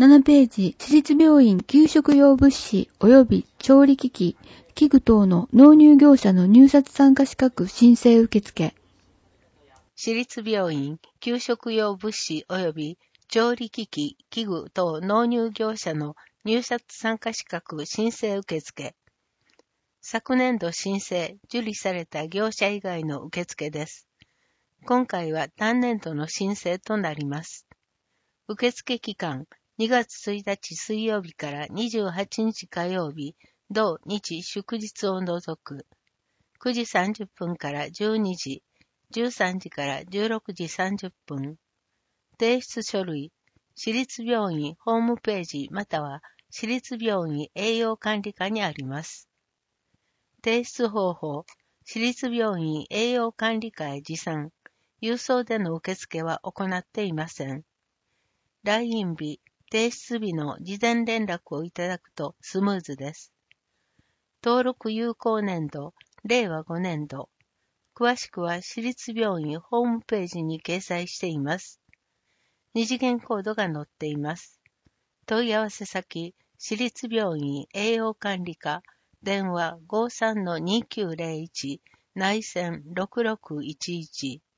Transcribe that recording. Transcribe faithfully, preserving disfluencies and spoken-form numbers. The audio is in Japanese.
ななページ、私立病院給食用物資及び調理機器、器具等の納入業者の入札参加資格申請受付。 私立病院給食用物資及び調理機器、器具等納入業者の入札参加資格申請受付。昨年度申請、受理された業者以外の受付です。今回は単年度の申請となります。受付期間、にがつついたち水曜日からにじゅうはちにち火曜日、同日祝日を除く。くじさんじゅっぷんからじゅうにじ、じゅうさんじからじゅうろくじさんじゅっぷん。提出書類、私立病院ホームページまたは私立病院栄養管理課にあります。提出方法、私立病院栄養管理課へ持参、郵送での受付は行っていません。来院日、提出日の事前連絡をいただくとスムーズです。登録有効年度、れいわごねんど。詳しくは私立病院ホームページに掲載しています。二次元コードが載っています。問い合わせ先、私立病院栄養管理課、電話 ごーさんのにきゅうぜろいち、内線ろくろくいちいち。